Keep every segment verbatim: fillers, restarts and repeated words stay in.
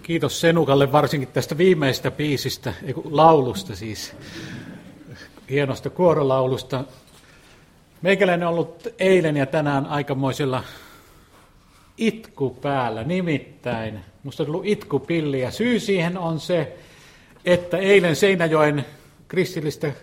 Kiitos Senukalle varsinkin tästä viimeisestä biisistä, ei kun laulusta siis, hienosta kuorolaulusta. Meikäläinen on ollut eilen ja tänään aikamoisella itku päällä, nimittäin musta on tullut itkupilli ja syy siihen on se, että eilen Seinäjoen kristillistä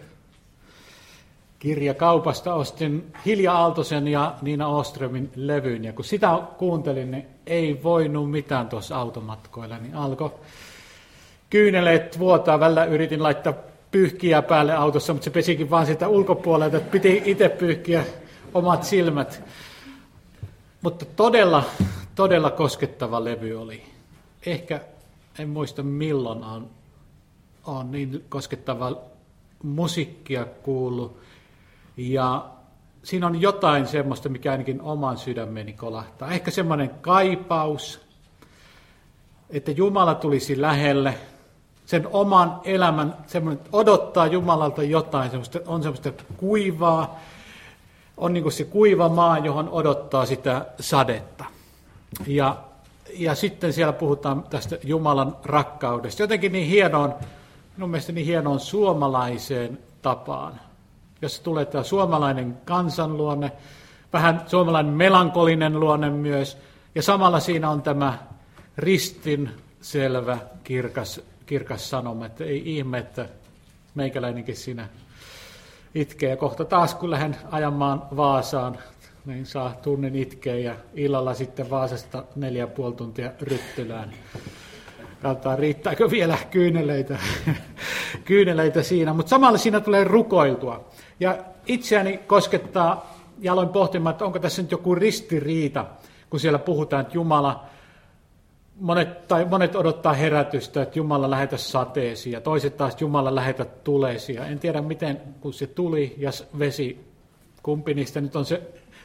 kirjakaupasta ostin Hilja Aaltosen ja Niina Åströmin levyn, ja kun sitä kuuntelin, niin ei voinut mitään tuossa automatkoilla, niin alkoi kyyneleet vuotaa. Välillä yritin laittaa pyyhkiä päälle autossa, mutta se pesikin vaan sitä ulkopuolelta, että piti itse pyyhkiä omat silmät. Mutta todella, todella koskettava levy oli. Ehkä en muista milloin on, on niin koskettava musiikkia kuullut. Ja siinä on jotain semmoista, mikä ainakin oman sydämeni kolahtaa. Ehkä semmoinen kaipaus, että Jumala tulisi lähelle. Sen oman elämän, semmoinen, odottaa Jumalalta jotain, semmoista, on semmoista kuivaa. On niin kuin se kuiva maa, johon odottaa sitä sadetta. Ja, ja sitten siellä puhutaan tästä Jumalan rakkaudesta. Jotenkin niin hienoon, minun mielestä niin hienoon suomalaiseen tapaan. Jossa tulee tämä suomalainen kansanluonne, vähän suomalainen melankolinen luonne myös, ja samalla siinä on tämä ristin selvä, kirkas, kirkas sanoma, että ei ihme, että meikäläinenkin siinä itkee. Ja kohta taas, kun lähden ajamaan Vaasaan, niin saa tunnin itkeä, ja illalla sitten Vaasasta neljä ja puoli tuntia Ryttylään. Katsotaan, riittääkö vielä kyyneleitä, kyyneleitä siinä, mutta samalla siinä tulee rukoiltua. Ja itseäni koskettaa, ja aloin pohtimaan, että onko tässä nyt joku ristiriita, kun siellä puhutaan, että Jumala, monet, tai monet odottaa herätystä, että Jumala lähetä sateesi, ja toiset taas Jumala lähetä tuleesi. Ja en tiedä miten, kun se tuli ja vesi, kumpi niistä nyt on se,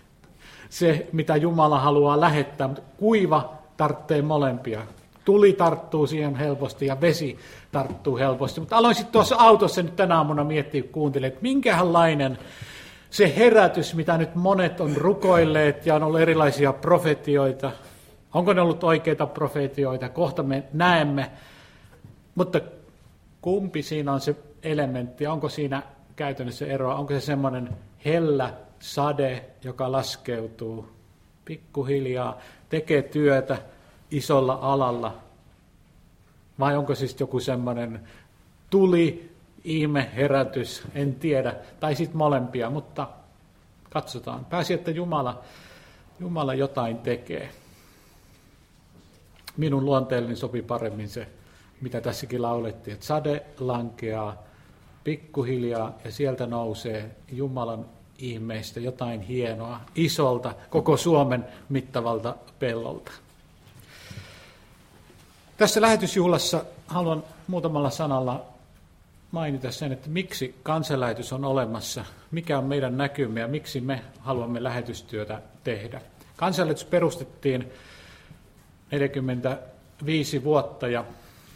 se mitä Jumala haluaa lähettää, mutta kuiva tarvitsee molempia. Tuli tarttuu siihen helposti ja vesi tarttuu helposti. Mutta aloin sitten tuossa autossa nyt tänä aamuna miettiä, kun kuuntelin, että minkälainen se herätys, mitä nyt monet on rukoilleet ja on ollut erilaisia profetioita. Onko ne ollut oikeita profetioita? Kohta me näemme. Mutta kumpi siinä on se elementti? Onko siinä käytännössä eroa? Onko se semmoinen hellä sade, joka laskeutuu pikkuhiljaa, tekee työtä isolla alalla, vai onko siis joku semmoinen tuli, ihme, herätys, en tiedä, tai sitten molempia, mutta katsotaan. Pääsi, että Jumala, Jumala jotain tekee. Minun luonteelleni sopi paremmin se, mitä tässäkin laulettiin, että sade lankeaa pikkuhiljaa ja sieltä nousee Jumalan ihmeistä jotain hienoa, isolta, koko Suomen mittavalta pellolta. Tässä lähetysjuhlassa haluan muutamalla sanalla mainita sen, että miksi kansanlähetys on olemassa, mikä on meidän näkymme ja miksi me haluamme lähetystyötä tehdä. Kansanlähetys perustettiin neljäkymmentäviisi vuotta ja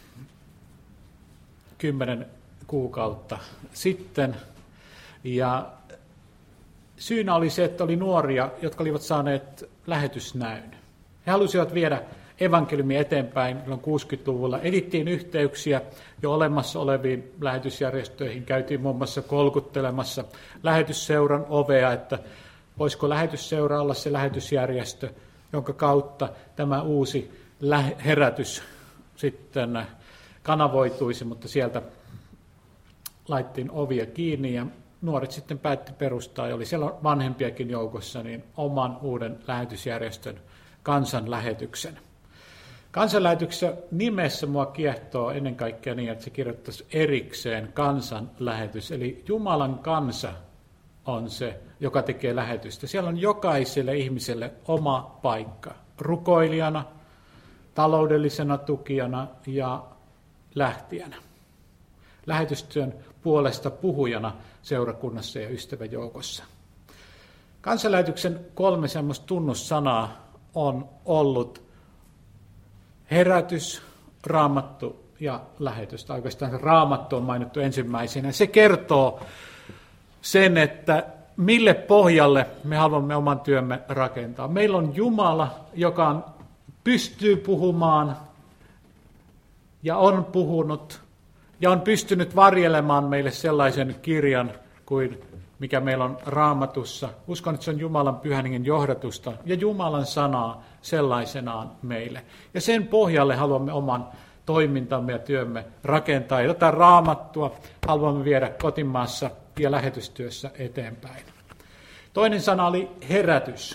kymmenen kuukautta sitten. Ja syynä oli se, että oli nuoria, jotka olivat saaneet lähetysnäyn. He halusivat viedä evankeliumia eteenpäin. Silloin kuusikymmentäluvulla edittiin yhteyksiä jo olemassa oleviin lähetysjärjestöihin. Käytiin muun muassa kolkuttelemassa lähetysseuran ovea, että voisiko lähetysseura olla se lähetysjärjestö, jonka kautta tämä uusi herätys sitten kanavoituisi, mutta sieltä laittiin ovia kiinni ja nuoret sitten päätti perustaa, ja oli siellä vanhempiakin joukossa, niin oman uuden lähetysjärjestön kansanlähetyksen. Kansanlähetyksen nimessä mua kiehtoo ennen kaikkea niin, että se kirjoittaisi erikseen kansanlähetys, eli Jumalan kansa on se, joka tekee lähetystä. Siellä on jokaiselle ihmiselle oma paikka, rukoilijana, taloudellisena tukijana ja lähtijänä. Lähetystyön puolesta puhujana seurakunnassa ja ystäväjoukossa. Kansanlähetyksen kolme semmoista tunnussanaa on ollut herätys, raamattu ja lähetys. Oikeastaan raamattu on mainittu ensimmäisenä. Se kertoo sen, että mille pohjalle me haluamme oman työmme rakentaa. Meillä on Jumala, joka pystyy puhumaan ja on puhunut ja on pystynyt varjelemaan meille sellaisen kirjan kuin mikä meillä on Raamatussa. Uskon, että se on Jumalan pyhän hengen johdatusta ja Jumalan sanaa sellaisenaan meille. Ja sen pohjalle haluamme oman toimintamme ja työmme rakentaa. Ja tätä Raamattua haluamme viedä kotimaassa ja lähetystyössä eteenpäin. Toinen sana oli herätys.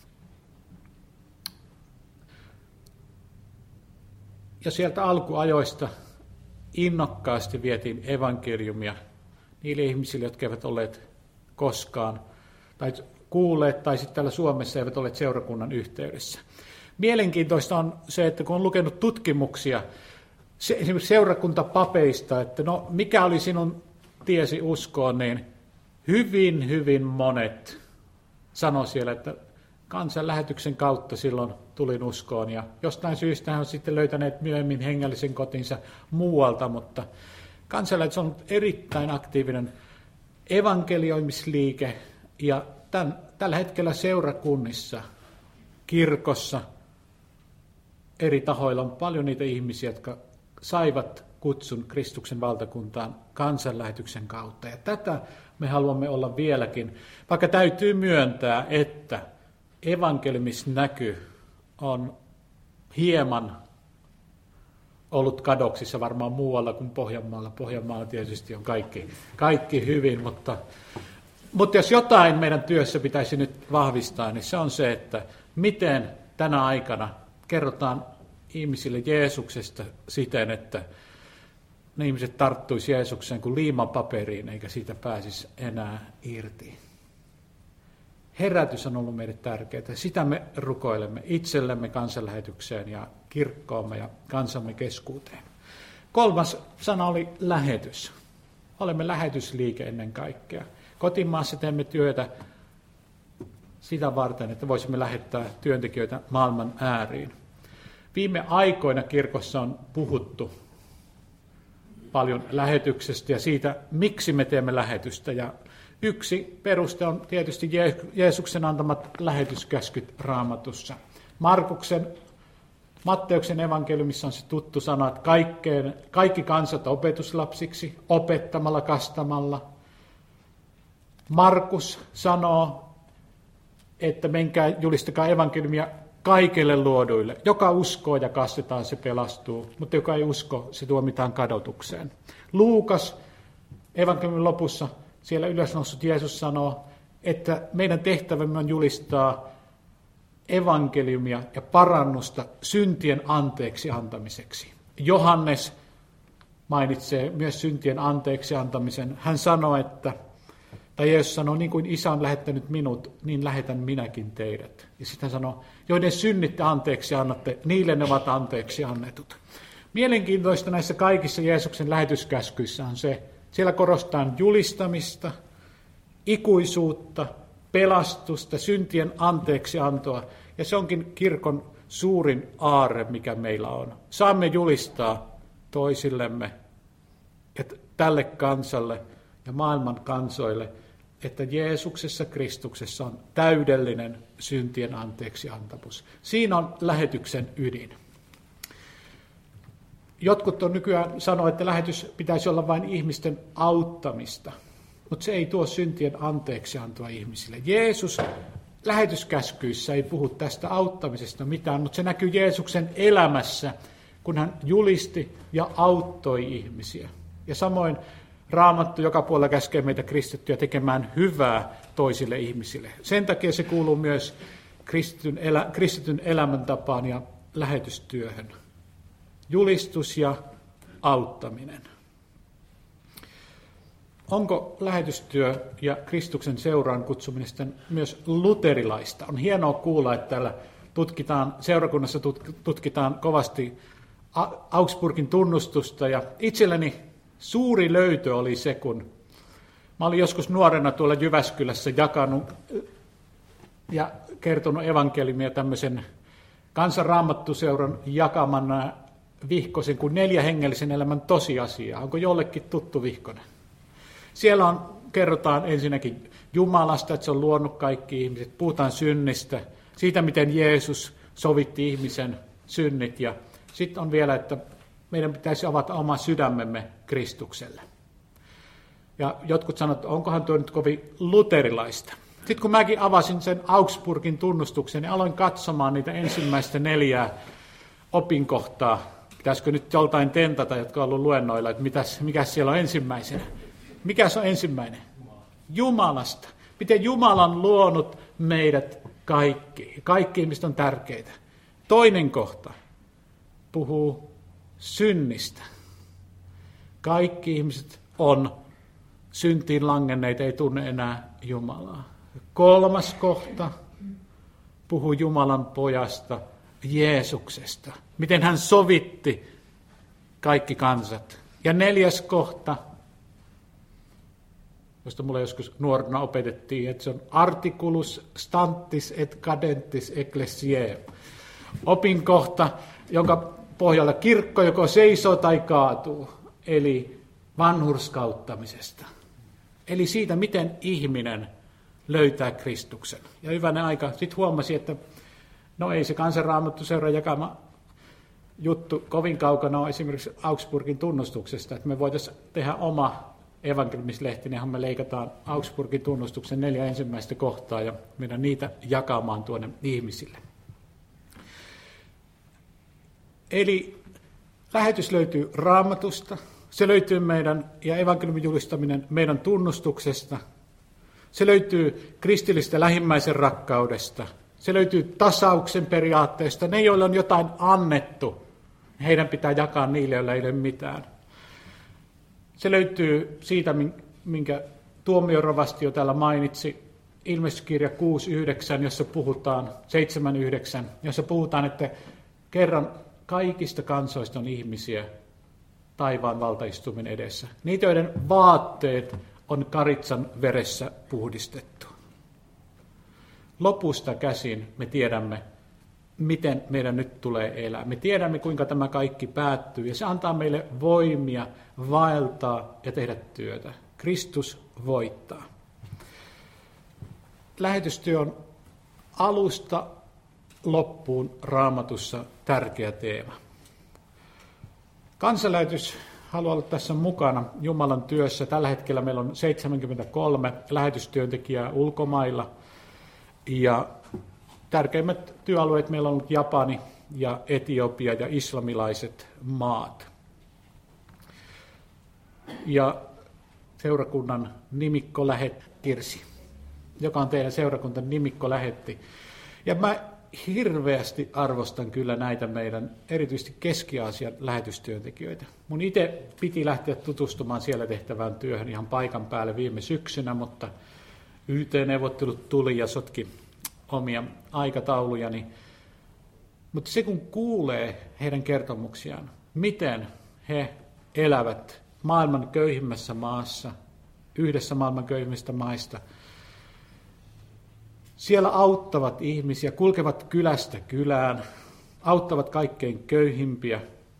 Ja sieltä alkuajoista innokkaasti vietiin evankeliumia niille ihmisille, jotka eivät olleet koskaan tai kuulleet tai sitten täällä Suomessa eivät olleet seurakunnan yhteydessä. Mielenkiintoista on se, että kun on lukenut tutkimuksia se, esimerkiksi seurakuntapapeista, että no mikä oli sinun tiesi uskoon, niin hyvin, hyvin monet sanoi siellä, että kansanlähetyksen kautta silloin tulin uskoon, ja jostain syystä hän on sitten löytäneet myöhemmin hengellisen kotinsa muualta, mutta kansanlähetys on ollut erittäin aktiivinen evankelioimisliike, ja tämän, tällä hetkellä seurakunnissa, kirkossa, eri tahoilla on paljon niitä ihmisiä, jotka saivat kutsun Kristuksen valtakuntaan kansanlähetyksen kautta, ja tätä me haluamme olla vieläkin, vaikka täytyy myöntää, että evankeliumisnäky on hieman ollut kadoksissa varmaan muualla kuin Pohjanmaalla. Pohjanmaalla tietysti on kaikki, kaikki hyvin, mutta, mutta jos jotain meidän työssä pitäisi nyt vahvistaa, niin se on se, että miten tänä aikana kerrotaan ihmisille Jeesuksesta siten, että ne ihmiset tarttuisi Jeesukseen kuin liimapaperiin, eikä siitä pääsisi enää irti. Herätys on ollut meille tärkeää. Sitä me rukoilemme itsellemme kansanlähetykseen ja kirkkoomme ja kansamme keskuuteen. Kolmas sana oli lähetys. Olemme lähetysliike ennen kaikkea. Kotimaassa teemme työtä sitä varten, että voisimme lähettää työntekijöitä maailman ääriin. Viime aikoina kirkossa on puhuttu paljon lähetyksestä ja siitä, miksi me teemme lähetystä. Ja yksi peruste on tietysti Jeesuksen antamat lähetyskäskyt Raamatussa. Markuksen, Matteuksen evankeliumissa on se tuttu sana, että kaikkeen, kaikki kansat opetuslapsiksi, opettamalla, kastamalla. Markus sanoo, että menkää julistakaa evankeliumia kaikille luoduille. Joka uskoo ja kastetaan, se pelastuu, mutta joka ei usko, se tuomitaan kadotukseen. Luukas evankeliumin lopussa, siellä ylösnoussut Jeesus sanoo, että meidän tehtävämme on julistaa evankeliumia ja parannusta syntien anteeksi antamiseksi. Johannes mainitsee myös syntien anteeksi antamisen. Hän sanoo, että, tai Jeesus sanoo, niin kuin Isä on lähettänyt minut, niin lähetän minäkin teidät. Ja sitten hän sanoo, joiden synnit te anteeksi annatte, niille ne ovat anteeksi annetut. Mielenkiintoista näissä kaikissa Jeesuksen lähetyskäskyissä on se, siellä korostetaan julistamista, ikuisuutta, pelastusta, syntien anteeksiantoa, ja se onkin kirkon suurin aarre, mikä meillä on. Saamme julistaa toisillemme, että tälle kansalle ja maailman kansoille, että Jeesuksessa Kristuksessa on täydellinen syntien anteeksiantamus. Siinä on lähetyksen ydin. Jotkut on nykyään sanoo, että lähetys pitäisi olla vain ihmisten auttamista, mutta se ei tuo syntien anteeksiantoa ihmisille. Jeesus lähetyskäskyissä ei puhu tästä auttamisesta mitään, mutta se näkyy Jeesuksen elämässä, kun hän julisti ja auttoi ihmisiä. Ja samoin Raamattu joka puolella käskee meitä kristittyjä tekemään hyvää toisille ihmisille. Sen takia se kuuluu myös kristityn, elä, kristityn elämäntapaan ja lähetystyöhön. Julistus ja auttaminen. Onko lähetystyö ja Kristuksen seuraan kutsuminen sitten myös luterilaista? On hienoa kuulla, että täällä tutkitaan, seurakunnassa tutkitaan kovasti Augsburgin tunnustusta. Ja itselleni suuri löytö oli se, kun mä olin joskus nuorena tuolla Jyväskylässä jakanut ja kertonut evankeliumia tämmöisen kansanraamattuseuran jakamana vihkosen kuin neljä hengellisen elämän tosiasiaa. Onko jollekin tuttu vihkonen? Siellä on, kerrotaan ensinnäkin Jumalasta, että se on luonut kaikki ihmiset. Puhutaan synnistä, siitä miten Jeesus sovitti ihmisen synnit. Ja sitten on vielä, että meidän pitäisi avata oma sydämemme Kristukselle. Ja jotkut sanovat, että onkohan tuo nyt kovin luterilaista. Sitten kun mäkin avasin sen Augsburgin tunnustuksen, niin aloin katsomaan niitä ensimmäistä neljää opinkohtaa. Pitäisikö nyt joltain tentata, jotka on ollut luennoilla, että mitäs, mikäs siellä on ensimmäisenä? Mikäs on ensimmäinen? Jumalasta. Miten Jumala on luonut meidät kaikki. Kaikki ihmiset on tärkeitä. Toinen kohta puhuu synnistä. Kaikki ihmiset on syntiin langenneita, ei tunne enää Jumalaa. Kolmas kohta puhuu Jumalan pojasta, Jeesuksesta. Miten hän sovitti kaikki kansat. Ja neljäs kohta, josta mulle joskus nuorena opetettiin, että se on articulus stantis et cadentis ecclesiae. Opinkohta, jonka pohjalla kirkko joko seisoo tai kaatuu, eli vanhurskauttamisesta. Eli siitä, miten ihminen löytää Kristuksen. Ja hyvänä aika sitten huomasi, että no ei se Kansanraamattu seuraa jakama juttu kovin kaukana on esimerkiksi Augsburgin tunnustuksesta, että me voitaisiin tehdä oma evankeliumislehti, johon me leikataan Augsburgin tunnustuksen neljä ensimmäistä kohtaa ja mennään niitä jakamaan tuonne ihmisille. Eli lähetys löytyy Raamatusta, se löytyy meidän, ja evankeliumin julistaminen meidän tunnustuksesta, se löytyy kristillistä lähimmäisen rakkaudesta, se löytyy tasauksen periaatteesta, ne joille on jotain annettu, heidän pitää jakaa niille, joilla ei ole mitään. Se löytyy siitä, minkä tuomiorovasti jo täällä mainitsi, Ilmestyskirja kuusi yhdeksän, jossa puhutaan, seitsemän yhdeksän, jossa puhutaan, että kerran kaikista kansoista on ihmisiä taivaan valtaistuimen edessä. Niitä, joiden vaatteet on karitsan veressä puhdistettu. Lopusta käsin me tiedämme, miten meidän nyt tulee elää. Me tiedämme, kuinka tämä kaikki päättyy, ja se antaa meille voimia vaeltaa ja tehdä työtä. Kristus voittaa. Lähetystyö on alusta loppuun Raamatussa tärkeä teema. Kansanlähetys haluaa olla tässä mukana Jumalan työssä. Tällä hetkellä meillä on seitsemänkymmentäkolme lähetystyöntekijää ulkomailla, ja tärkeimmät työalueet meillä on ollut Japani ja Etiopia ja islamilaiset maat. Ja seurakunnan nimikko lähetti Kirsi, joka on teidän seurakunnan nimikko lähetti. Ja mä hirveästi arvostan kyllä näitä meidän erityisesti Keski-Aasian lähetystyöntekijöitä. Mun itse piti lähteä tutustumaan siellä tehtävään työhön ihan paikan päälle viime syksynä, mutta Y T-neuvottelut tuli ja sotki omia aikataulujani. Mutta se kun kuulee heidän kertomuksiaan, miten he elävät maailman köyhimmässä maassa, yhdessä maailman köyhimmistä maista, siellä auttavat ihmisiä, kulkevat kylästä kylään, auttavat kaikkein köyhimpiä,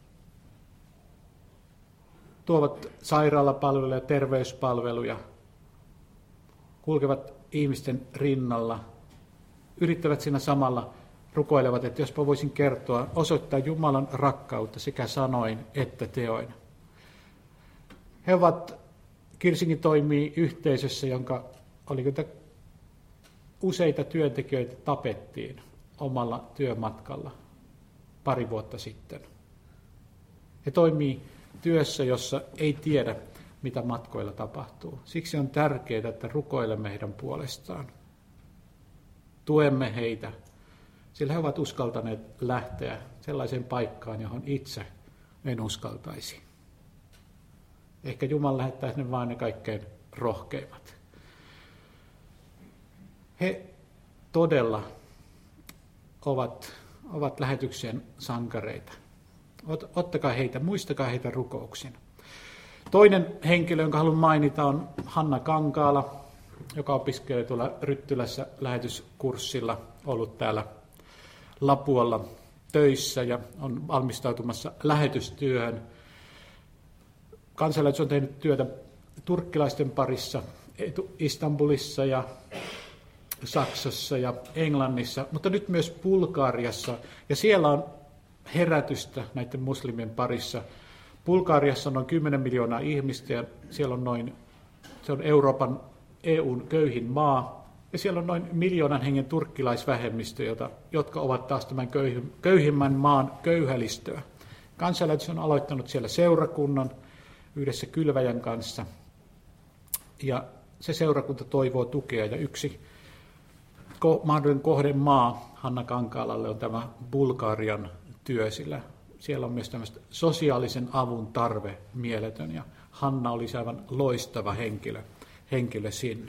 tuovat sairaalapalveluja ja terveyspalveluja, kulkevat ihmisten rinnalla, yrittävät siinä samalla, rukoilevat, että jospa voisin kertoa, osoittaa Jumalan rakkautta sekä sanoin että teoin. He ovat, Kirsinkin toimii yhteisössä, jonka oliko useita työntekijöitä tapettiin omalla työmatkalla pari vuotta sitten. He toimii työssä, jossa ei tiedä, mitä matkoilla tapahtuu. Siksi on tärkeää, että rukoilemme heidän puolestaan. Tuemme heitä, sillä he ovat uskaltaneet lähteä sellaiseen paikkaan, johon itse en uskaltaisi. Ehkä Jumala lähettää sinne vain ne kaikkein rohkeimmat. He todella ovat, ovat lähetyksen sankareita. Ot, ottakaa heitä, muistakaa heitä rukouksin. Toinen henkilö, jonka haluan mainita, on Hanna Kankaala, joka opiskelee tuolla Ryttylässä lähetyskurssilla, ollut täällä Lapualla töissä ja on valmistautumassa lähetystyöhön. Kansanlähetys on tehnyt työtä turkkilaisten parissa Istanbulissa ja Saksassa ja Englannissa, mutta nyt myös Bulgariassa. Ja siellä on herätystä näiden muslimien parissa. Bulgariassa on noin kymmenen miljoonaa ihmistä ja siellä on noin, se on Euroopan E U:n köyhin maa. Ja siellä on noin miljoonan hengen turkkilaisvähemmistö, jota, jotka ovat taas tämän köyhin, köyhimmän maan köyhälistöä. Kansanlähetys on aloittanut siellä seurakunnan yhdessä kylväjän kanssa. Ja se seurakunta toivoo tukea ja yksi ko- mahdollinen kohdemaa Hanna Kankaalalle on tämä Bulgarian työ, sillä siellä on myös tämmöistä sosiaalisen avun tarve mieletön ja Hanna olisi aivan loistava henkilö, henkilö sinne.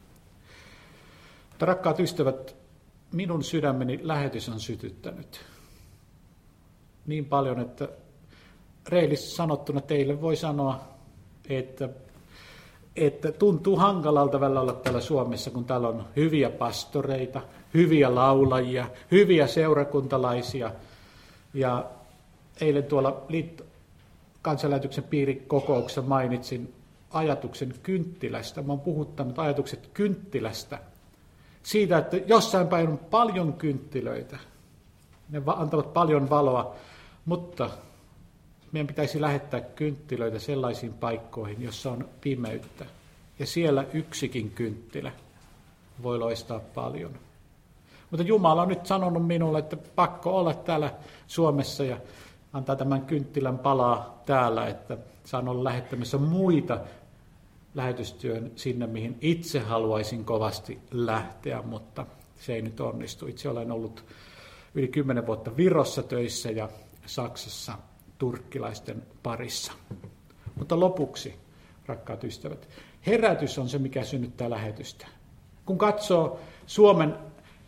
Mutta rakkaat ystävät, minun sydämeni lähetys on sytyttänyt niin paljon, että reilisti sanottuna teille voi sanoa, että, että tuntuu hankalalta välillä olla täällä Suomessa, kun täällä on hyviä pastoreita, hyviä laulajia, hyviä seurakuntalaisia. Ja eilen tuolla liitto- kansanlähetyksen piirikokouksessa mainitsin ajatuksen kynttilästä. Mä oon puhuttanut ajatukset kynttilästä. Siitä, että jossain päin on paljon kynttilöitä. Ne antavat paljon valoa, mutta meidän pitäisi lähettää kynttilöitä sellaisiin paikkoihin, jossa on pimeyttä. Ja siellä yksikin kynttilä voi loistaa paljon. Mutta Jumala on nyt sanonut minulle, että pakko olla täällä Suomessa ja antaa tämän kynttilän palaa täällä, että saan olla lähettämässä muita lähetystyön sinne, mihin itse haluaisin kovasti lähteä, mutta se ei nyt onnistu. Itse olen ollut yli kymmenen vuotta Virossa töissä ja Saksassa turkkilaisten parissa. Mutta lopuksi, rakkaat ystävät, herätys on se, mikä synnyttää lähetystä. Kun katsoo Suomen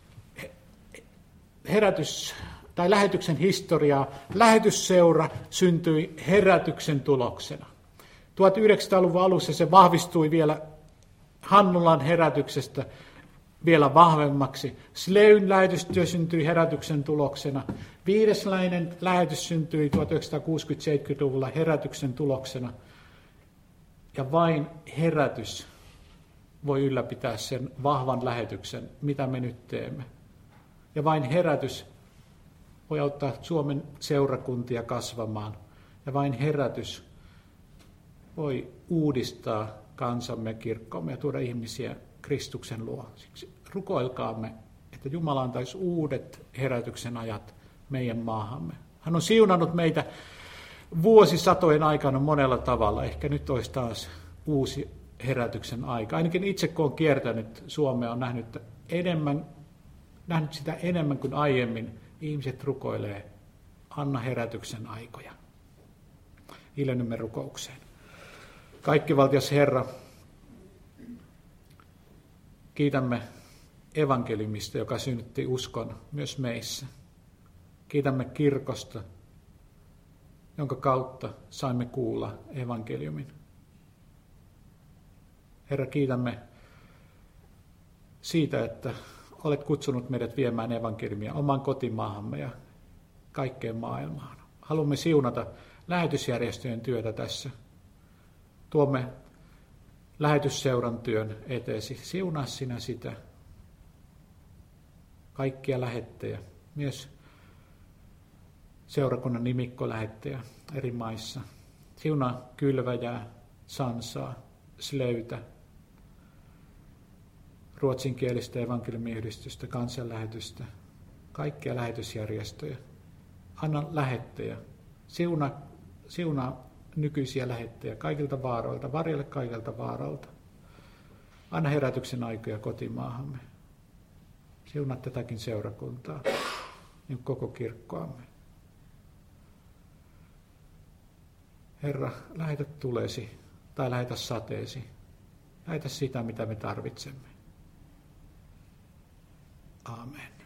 herätys tai lähetyksen historiaa, lähetysseura syntyi herätyksen tuloksena. tuhatyhdeksänsataaluvun alussa se vahvistui vielä Hannulan herätyksestä vielä vahvemmaksi. Sleyn lähetystyö syntyi herätyksen tuloksena. Viidesläinen lähetys syntyi tuhatyhdeksänsataakuusikymmentä-seitsemänkymmentäluvulla herätyksen tuloksena. Ja vain herätys voi ylläpitää sen vahvan lähetyksen, mitä me nyt teemme. Ja vain herätys voi auttaa Suomen seurakuntia kasvamaan. Ja vain herätys voi uudistaa kansamme, kirkkomme ja tuoda ihmisiä Kristuksen luo. Siksi rukoilkaamme, että Jumala antaisi uudet herätyksen ajat meidän maahamme. Hän on siunannut meitä vuosisatojen aikana monella tavalla. Ehkä nyt olisi taas uusi herätyksen aika. Ainakin itse kun olen kiertänyt Suomea, olen nähnyt, enemmän, nähnyt sitä enemmän kuin aiemmin. Ihmiset rukoilee, anna herätyksen aikoja. Ilmennymme rukoukseen. Kaikkivaltias Herra, kiitämme evankeliumista, joka synnytti uskon myös meissä. Kiitämme kirkosta, jonka kautta saimme kuulla evankeliumin. Herra, kiitämme siitä, että olet kutsunut meidät viemään evankeliumia oman kotimaahamme ja kaikkeen maailmaan. Haluamme siunata lähetysjärjestöjen työtä tässä. Tuomme lähetysseuran työn eteesi. Siunaa sinä sitä. Kaikkia lähettejä, myös seurakunnan nimikkolähettejä eri maissa. Siunaa Kylväjää, Sansaa, Sleytä, ruotsinkielistä evankeliumiyhdistystä, kansanlähetystä, kaikkia lähetysjärjestöjä. Anna lähettejä. Siuna, siunaa nykyisiä lähettejä kaikilta vaaroilta, varjelle kaikilta vaaralta. Anna herätyksen aikoja kotimaahamme. Siunaa tätäkin seurakuntaa ja koko kirkkoamme. Herra, lähetä tulesi tai lähetä sateesi. Lähetä sitä, mitä me tarvitsemme. Aamen.